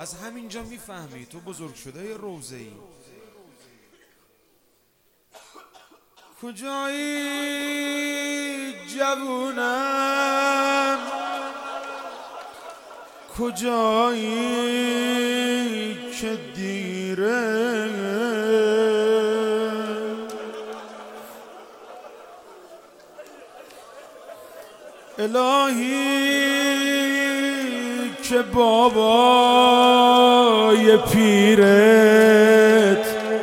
از همینجا میفهمی تو بزرگ شده ی روضه‌ای. کجایی جوونم، کجایی که دیره، الهی که بابای پیرت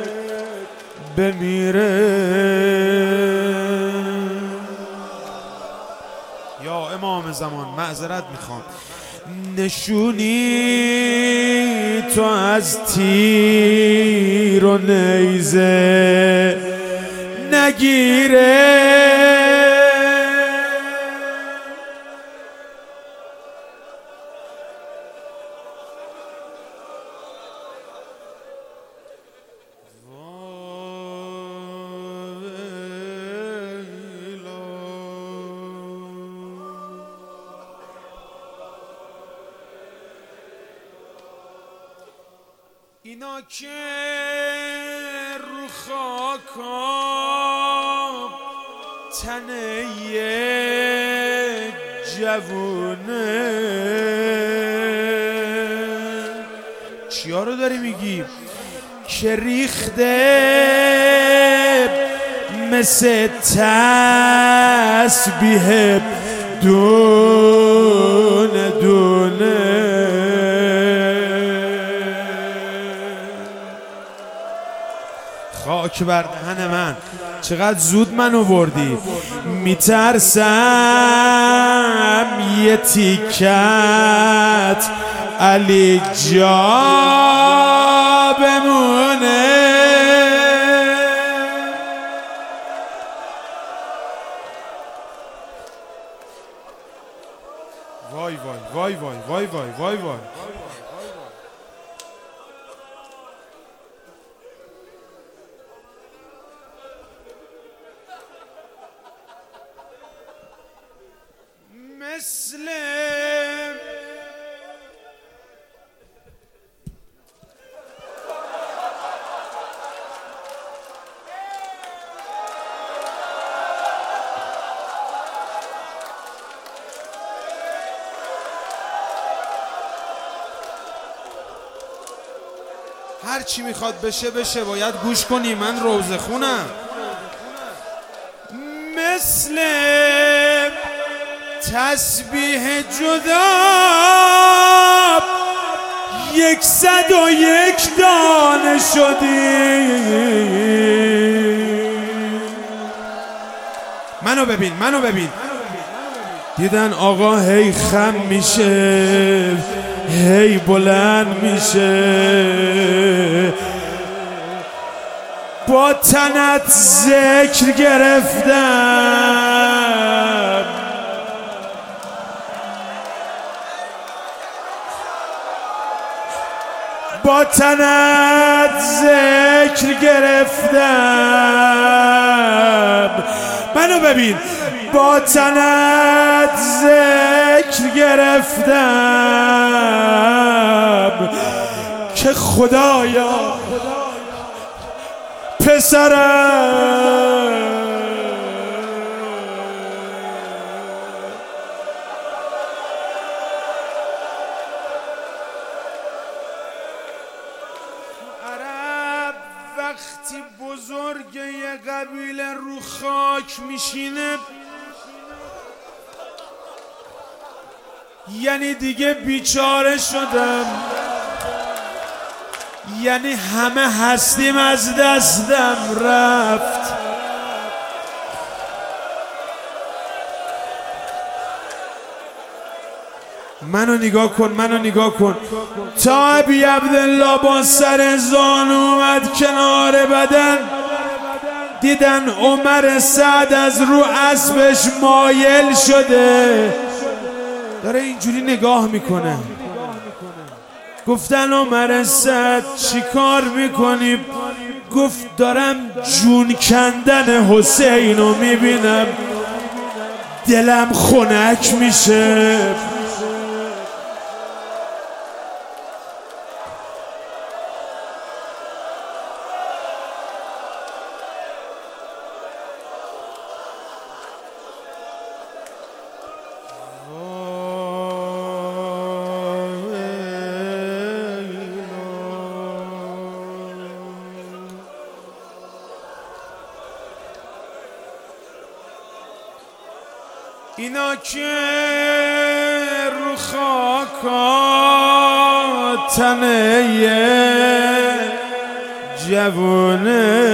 بمیره. یا امام زمان معذرت میخوام، نشونی تو از تیر و نیزه نگیره، اینا که رو خاکام تنه جوونه. چیا رو داری میگی؟ که ریخته مثل تسبیح دونه دونه. خاک بر دهن من، چقدر زود منو بردی. میترسم یه تیکت علی جا بمونه. وای وای وای وای وای وای وای وای. مثل هر چی میخواد بشه بشه، باید گوش کنی، من روزه خونم. مثل تسبیح جدا 101 دانه شدی. منو ببین، منو ببین. دیدن آقا هی خم میشه، هی بلند میشه، با تنت ذکر گرفتم، با تنت ذکر گرفتم. منو ببین، با تنت ذکر گرفتم که خدایا پسرم عرب وقتی بزرگ یه قبیله رو خاک میشینه یعنی دیگه بیچاره شدم، یعنی همه هستیم از دستم رفت. منو نگاه کن، منو نگاه کن. تا ابی عبدالله با سر زانو اومد کنار بدن، دیدن عمر سعد از رو اسبش مایل شده، داره اینجوری نگاه میکنه. گفتن عمر سعد چی کار میکنی؟ گفت دارم جون کندن حسین رو میبینم، دلم خنک میشه. اینا که رو خاکا تنه جوونه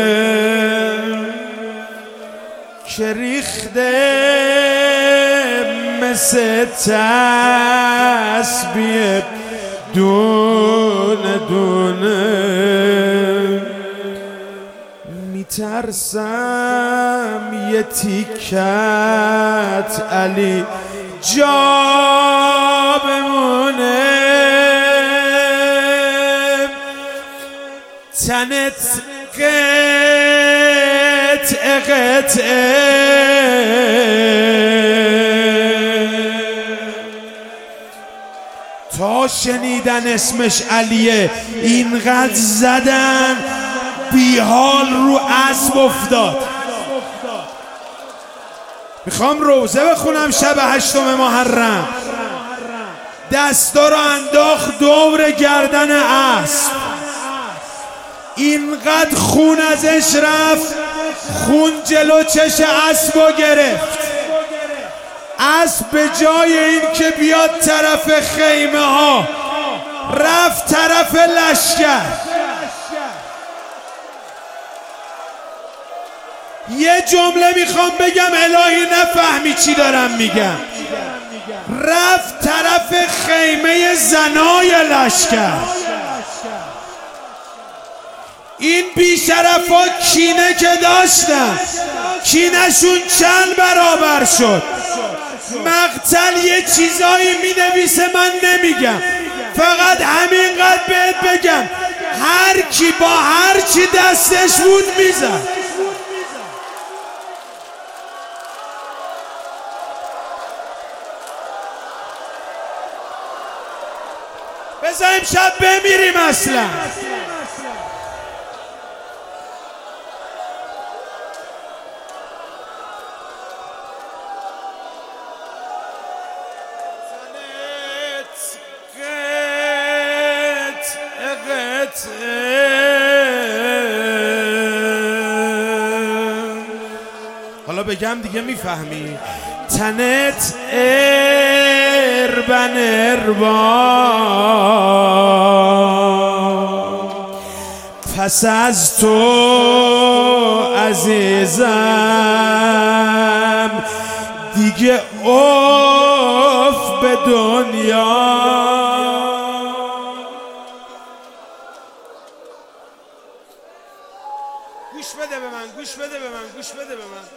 که ریخته مثل تسبیح دونه دونه میترسم یه تیکت علی جا بمونه تنت قطعه قطعه تا شنیدن اسمش علیه اینقدر زدن بیحال رو اسب افتاد. میخوام روزه بخونم شب 8 محرم، دستا رو انداخت دور گردن اسب، اینقدر خون ازش رفت، خون جلو چش اسبو گرفت. اسب به جای این که بیاد طرف خیمه ها رفت طرف لشکر. یه جمله میخوام بگم الهی نفهمی چی دارم میگم. رفت طرف خیمه زنای لشکر. این بیشرفا کینه که داشتن کینهشون چند برابر شد. مقتل یه چیزایی مینویسه من نمیگم، فقط همینقدر بهت بگم هر کی با هر چی دستش بود میزد. بذاریم شب بمیریم اصلا. حالا بگم دیگه میفهمی. تنت اربن اربان پس از تو عزیزم دیگه اوف به دنیا. گوش بده به من، گوش بده به من، گوش بده به من.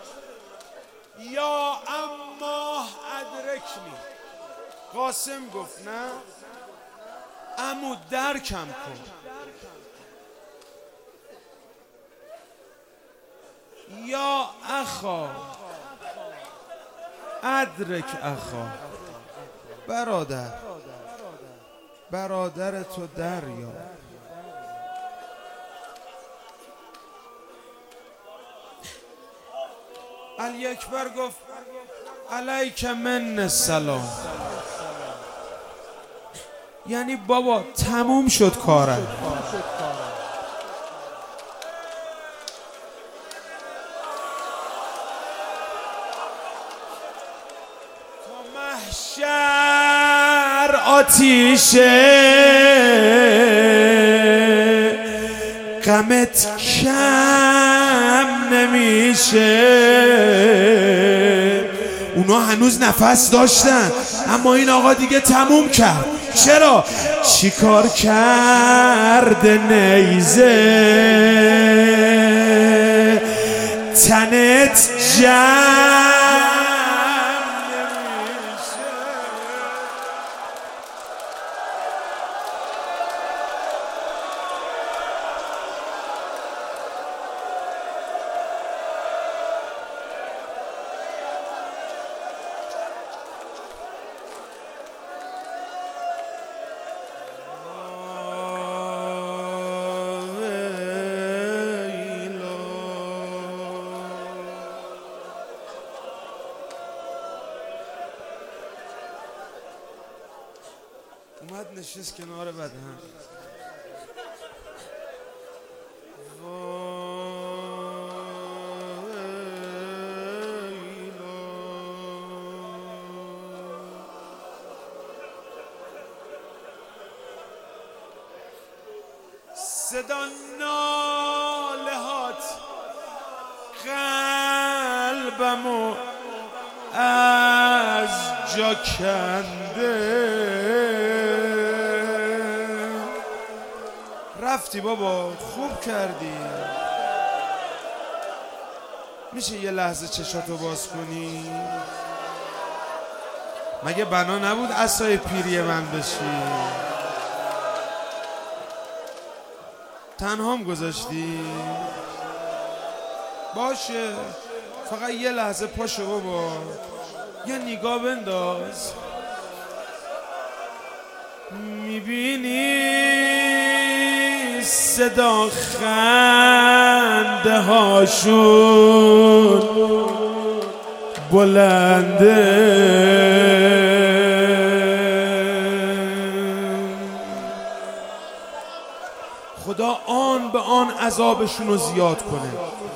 یا اما ادرکنی، قاسم گفت نه عمو درکم کن. یا اخا ادرک اخا، برادر تو دریا. علی اکبر گفت علیک من السلام، یعنی بابا تموم شد کارم. تا محشر آتیشه غمت کم نمیشه. اونا هنوز نفس داشتن اما این آقا دیگه تموم کرد. چرا؟ چیکار کرده نیزه تنت جمع اومد نشست کنار بدن. صدا نالهات قلبمو از جا کنده. رفتی بابا، خوب کردی. میشه یه لحظه چشاتو باز کنی؟ مگه بنا نبود عصای پیری من بشی؟ تنهام گذاشتی؟ باشه، فقط یه لحظه پاشو بابا، یه نگاه بنداز. میبینی صدا خنده هاشون بلنده. خدا آن به آن عذابشون رو زیاد کنه.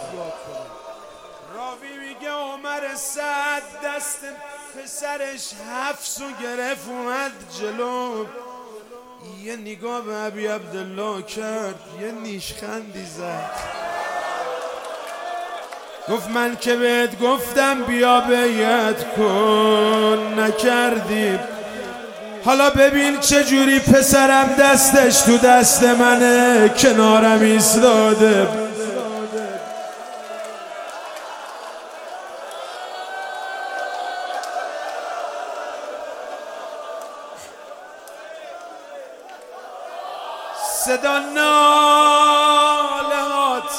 راوی میگه عمر سعد دست پسرش حفظ و گرفت اومد جلو، یه نگاه به ابی عبدالله کرد، یه نیشخندی زد، گفت من که بهت گفتم بیا بیعت کن نکردی، حالا ببین چجوری پسرم دستش تو دست منه کنارم ایستاده. صدا نالهات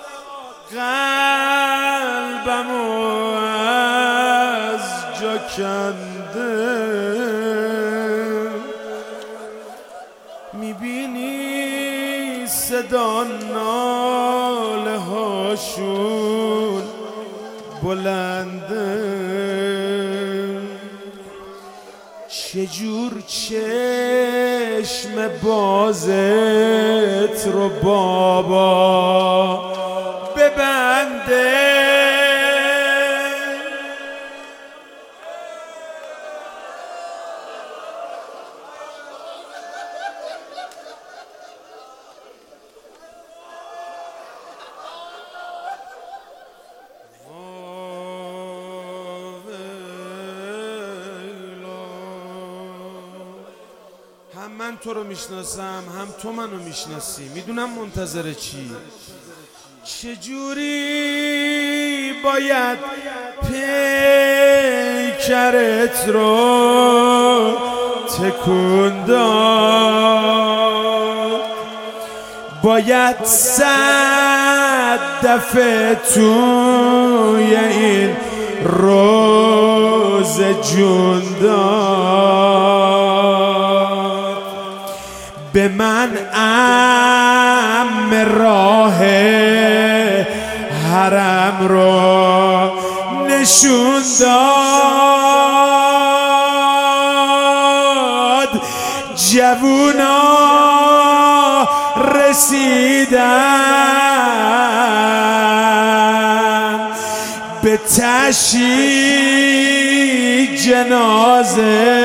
قلبمو از جا کنده. میبینی صدا نالهاشون بلنده. چجور چشم بازت رو بابا ببنده. هم من تو رو میشناسم، هم تو منو میشناسی، میدونم منتظر چی. چجوری باید پیکرت رو تکون داد، باید 100 دفعه توی این روز جون داد. به من راه حرم رو نشون داد. جوونا رسیدن به تشییع جنازه،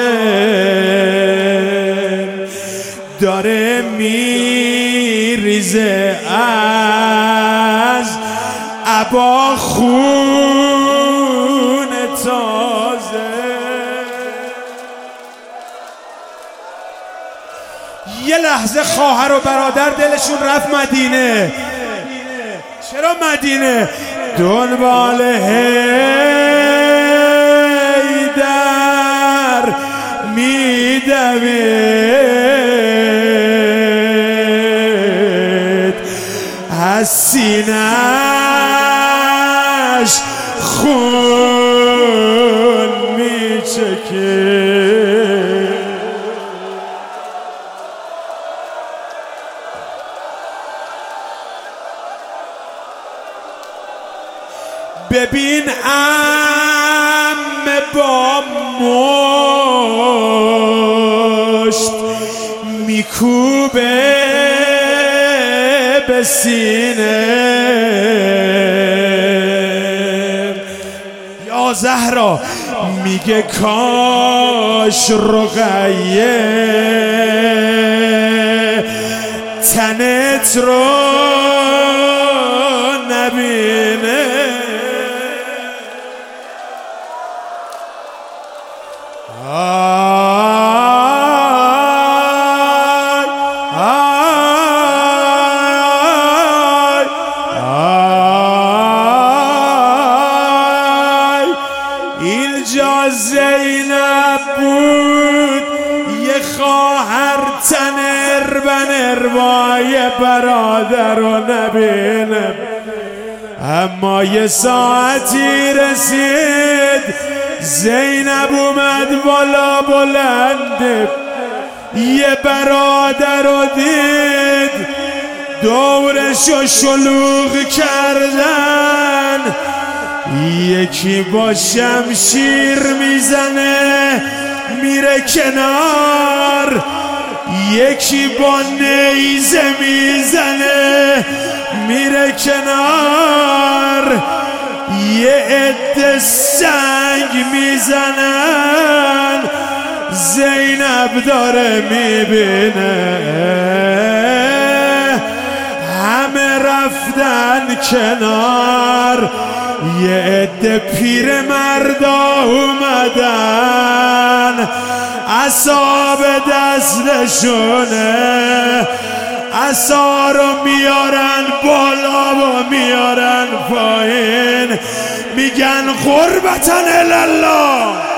داره میریزه از عبا خون تازه. یه لحظه خواهر و برادر دلشون رفت مدینه. چرا مدینه؟ دنبال حیدر میدوید، از سینه‌اش خون میچکه. ببین عمه با مشت میکوبه به سینه. یا زهرا میگه کاش رقیه تن عینت رو نبینه. اینجا زینب بود یه خواهر تنر بنر وای برادر رو نبینه، اما یه ساعتی رسید زینب اومد بالا بلند، یه برادر رو دید دورشو شلوغ کردن، یکی با شمشیر میزنه میره کنار، یکی با نیزه میزنه میره کنار، یه عده سنگ میزنن زینب داره میبینه، همه رفتن کنار، یه عده پیر مردا اومدن عصا به دستشونه، عصا رو میارن بالا و میارن پایین، میگن قربتن الله.